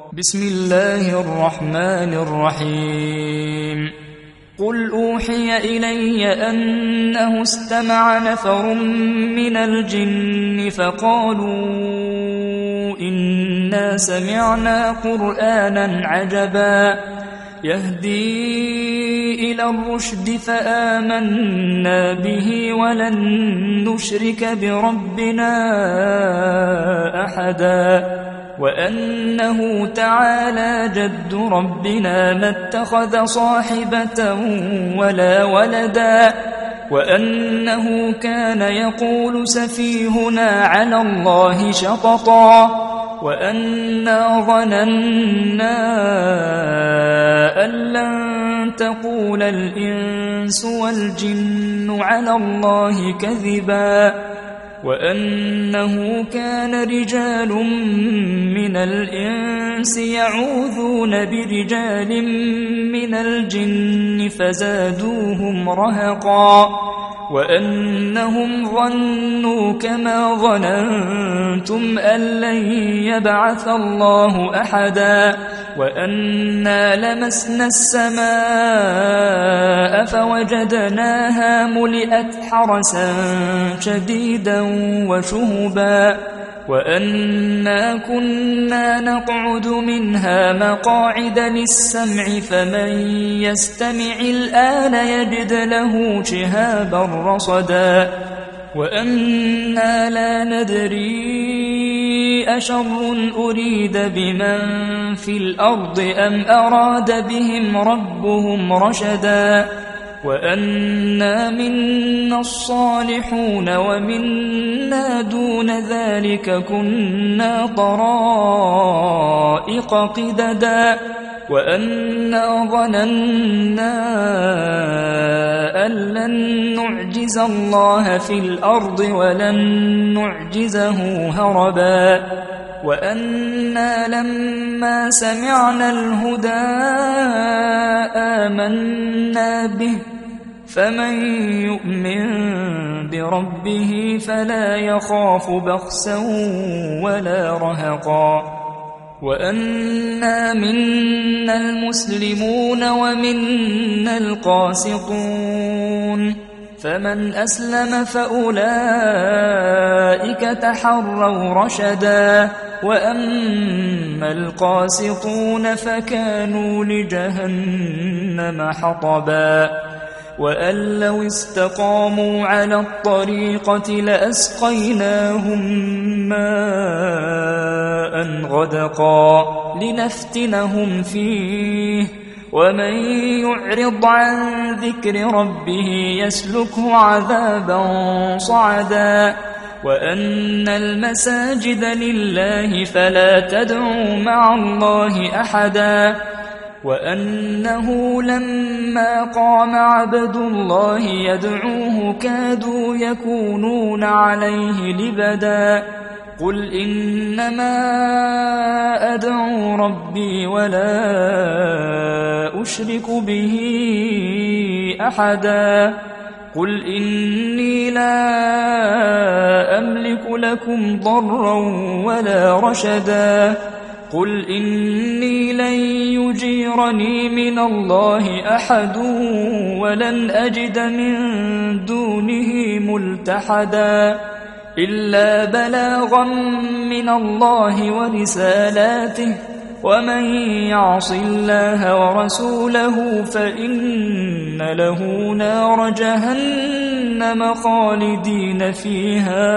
بسم الله الرحمن الرحيم قل أوحي إلي أنه استمع نفر من الجن فقالوا إنا سمعنا قرآنا عجبا يهدي إلى الرشد فآمنا به ولن نشرك بربنا أحدا وأنه تعالى جد ربنا ما اتخذ صاحبة ولا ولدا وأنه كان يقول سفيهنا على الله شططا وأنا ظننا أن لن تقول الإنس والجن على الله كذبا وأنه كان رجال من الإنس يعوذون برجال من الجن فزادوهم رهقا وأنهم ظنوا كما ظننتم أن لن يبعث الله أحدا وأنا لمسنا السماء فوجدناها ملئت حرسا شديدا وشهبا وأنا كنا نقعد منها مقاعد للسمع فمن يستمع الآن يجد له شهابا رصدا وأنا لا ندري أشر أريد بمن في الأرض أم أراد بهم ربهم رشدا وأنا منا الصالحون ومنا دون ذلك كنا طرائق قددا وأنا ظننا أن لن نعجز الله في الأرض ولن نعجزه هربا وأنا لما سمعنا الهدى آمنا به فمن يؤمن بربه فلا يخاف بخسا ولا رهقا وأنا منا المسلمون ومنا القاسطون فمن أسلم فأولئك تحروا رشدا وأما القاسطون فكانوا لجهنم حطبا وأن لو استقاموا على الطريقة لأسقيناهم ماء غدقا لنفتنهم فيه ومن يعرض عن ذكر ربه يسلكه عذابا صعدا وأن المساجد لله فلا تدعوا مع الله أحدا وأنه لما قام عبد الله يدعوه كادوا يكونون عليه لبدا قل إنما أدعو ربي ولا أشرك به أحدا قل إني لا أملك لكم ضرا ولا رشدا قل إني لن يجيرني من الله أحد ولن أجد من دونه ملتحدا إلا بلاغا من الله ورسالاته ومن يعص الله ورسوله فإن له نار جهنم خالدين فيها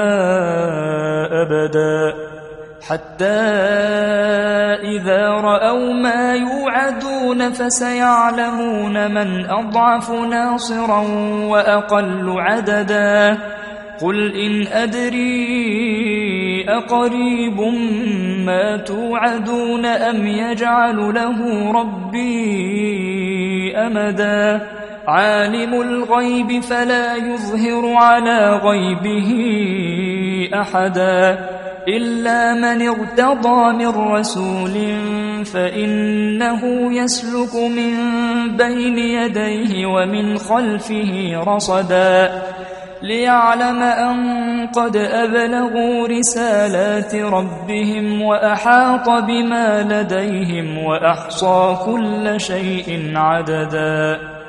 أبدا حتى إذا رأوا ما يوعدون فسيعلمون من أضعف ناصرا وأقل عددا قل إن أدري أقريب ما توعدون أم يجعل له ربي أمدا عالم الغيب فلا يظهر على غيبه أحدا إلا من ارتضى من رسول فإنه يسلك من بين يديه ومن خلفه رصدا ليعلم أن قد أبلغوا رسالات ربهم وأحاط بما لديهم وأحصى كل شيء عددا